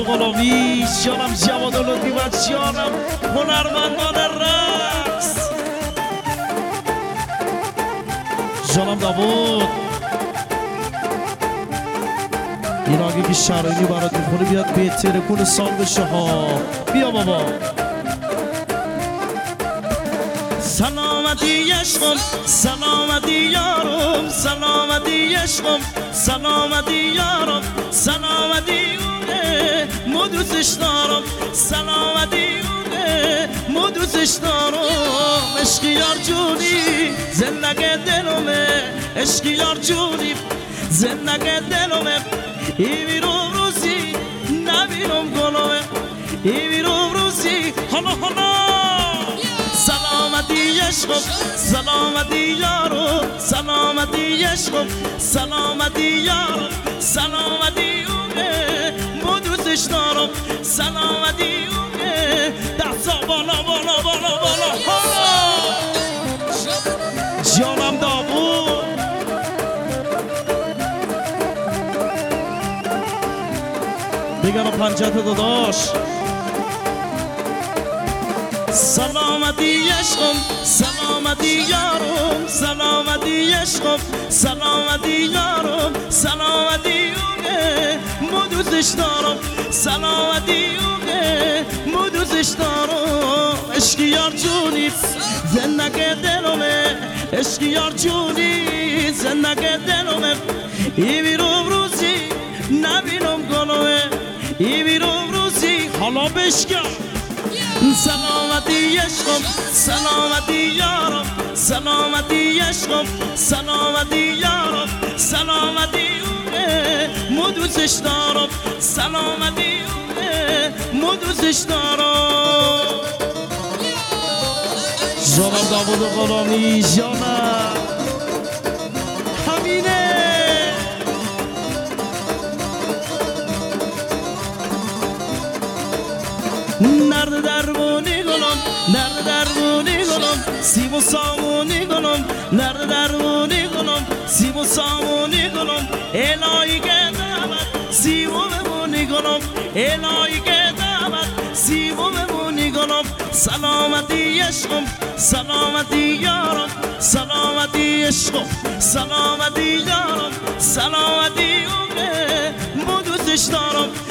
غلامی، جانم جواد لطفی و جانم هنرمندان رقص، جانم داوود. این آگه که شرایطی برات میخونه بیاد بهتره کل سال بشه ها. بیا بابا. سلامتی عشقم، سلامتی یارم، سلامتی عشقم، سلامتی یارم، سلامتی اونه مدوزش دارم، سلامتی اونه مدوزش دارم. عشق یار جونی زندگی دلمه، عشق یار جونی زندگی دلمه. ایویرم روزی نبینم گلوه، ایویرم روزی حالا حالا. سلامتی عشقم، سلامتی یارو، سلامتی عشقم، سلامتی یارو، سلامتی اونه مدوزش دارم، سلامتی اونه. دستا بالا بالا بالا بالا بالا. جانم داوود. بگرم پنجت داداش. سلامتی عشقم، سلامتی یارم، سلامتی عشقم، سلامتی یارم، سلامتی اونه مدوزش دارم، سلامتی اونه مدوزش دارم. عشق یار جونی زندگی دلمه، عشق یار جونی زندگی دلمه. ایویرم روزی نبینم گلوه، ایویرم روزی حالا بشکم. سلامتی عشقم، سلامتی یارم، سلامتی عشقم، سلامتی یارم، سلامتی اونه مدوزش دارم، سلامتی اونه مدوزش دارم. جانم داوود غلامی، جانم همینه. نرد درمونی گلم، نرد درمونی گلم، سیب و سامونی گلم، نرد درمونی گلم، سیب و سامونی گلم. الهی که دعوت سیب و بمونی گلم، الهی که دعوت سیب و بمونی گلم. سلامتی عشقم، سلامتی یارم، سلامتی عشقم، سلامتی یارم، سلامتی اونه مدوزش دارم،